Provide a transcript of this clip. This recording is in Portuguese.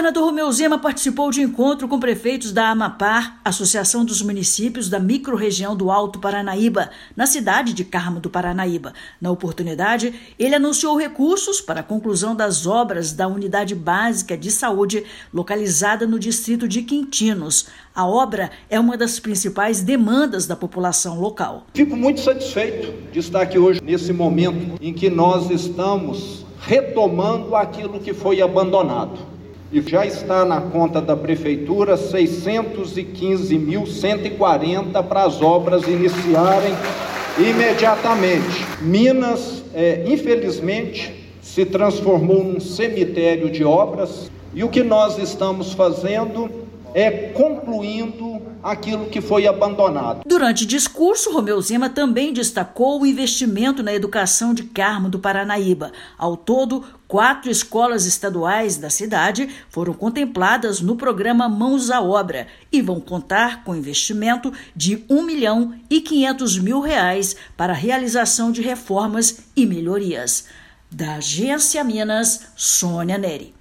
governador Romeu Zema participou de encontro com prefeitos da Amapar, Associação dos Municípios da Microrregião do Alto Paranaíba, na cidade de Carmo do Paranaíba. Na oportunidade, ele anunciou recursos para a conclusão das obras da Unidade Básica de Saúde, localizada no distrito de Quintinos. A obra é uma das principais demandas da população local. Fico muito satisfeito de estar aqui hoje, nesse momento em que nós estamos retomando aquilo que foi abandonado. E já está na conta da Prefeitura 615.140 para as obras iniciarem imediatamente. Minas, infelizmente, se transformou num cemitério de obras e o que nós estamos fazendo é concluindo aquilo que foi abandonado. Durante o discurso, Romeu Zema também destacou o investimento na educação de Carmo do Paranaíba. Ao todo, 4 escolas estaduais da cidade foram contempladas no programa Mãos à Obra e vão contar com investimento de R$1.500.000 para a realização de reformas e melhorias. Da Agência Minas, Sônia Neri.